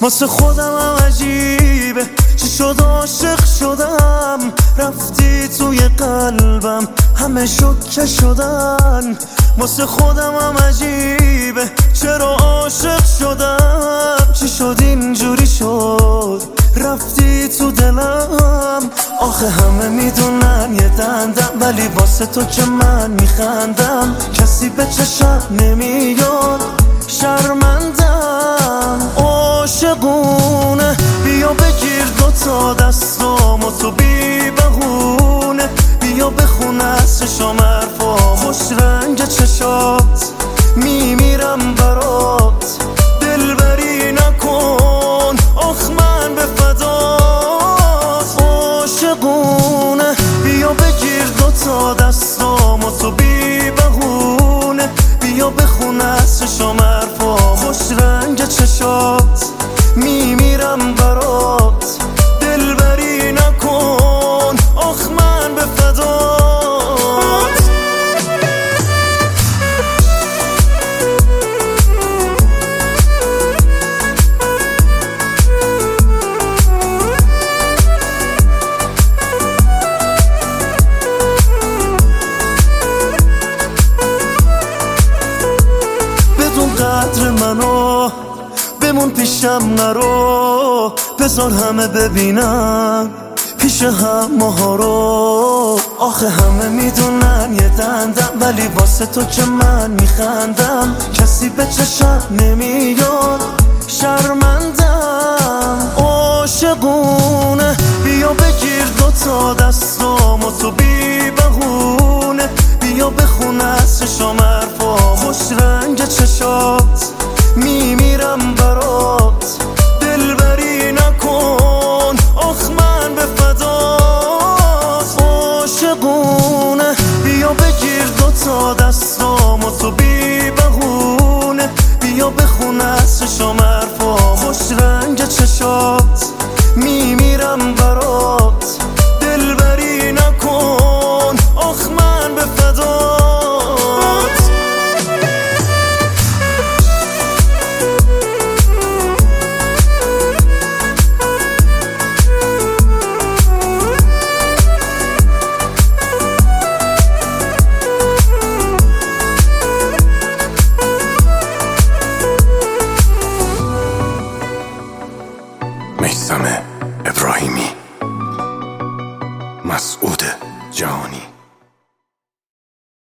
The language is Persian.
واسه خودم هم عجیبه چی شد عاشق شدم، رفتی توی قلبم همه شکه شدن. واسه خودم هم عجیبه چرا عاشق شدم، چی شد اینجوری شد رفتی تو دلم. آخه همه میدونن یه دندم، ولی واسه تو که من میخندم. کسی به چشم نمیاد شرمندم. عاشقونه بیا بگیر دوتا دستامو تو بی بهونه، بیا بخون از چشام حرفا خوش رنگ چشات، میمیرم برات دلبری نکن آخ من به فدات. عاشقونه بیا بگیر دوتا دستامو تو بی بهونه، بیا بخون از چشام حرفا خوش رنگ چشات، میمیرم برات دلبری نکن آخ من به فدات. بدون قدر منو بمون پیشم نرو، بذار همه ببینم پیش هم ماها رو. آخه همه میدونن یه دندم، ولی واسه تو که من میخندم. کسی به چشم نمیاد شرمندم. عاشقونه بیا بگیر دوتا دستامو تو بی بهونه، بیا بخون از چشام حرفا خوش رنگ چشات، میمیرم برات دلبری نکن آخ من به فدات. عاشقونه بیا بگیر دوتا دستامو تو بی بهونه، بیا بخون از چشام حرفا خوش رنگ چشات، میمیرم برات دلبری نکن آخ من به فدات. میثم ابراهیمی، مسعود جهانی.